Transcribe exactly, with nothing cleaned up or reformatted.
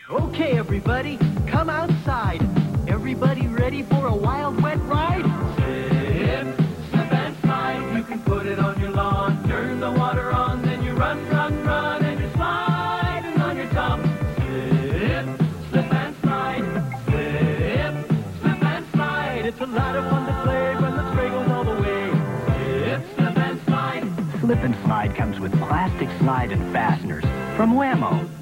Okay, everybody, come outside. Everybody ready for a wild, wet ride? Slip, slip and slide. You can put it on your lawn. Turn the water on, then you run, run, run, and you're sliding on your top. Slip, slip and slide. Slip, slip and slide. It's a lot of fun to play when the spray goes all the way. Slip, slip and slide. Slip and Slide comes with plastic slide and fasteners from Wham-O.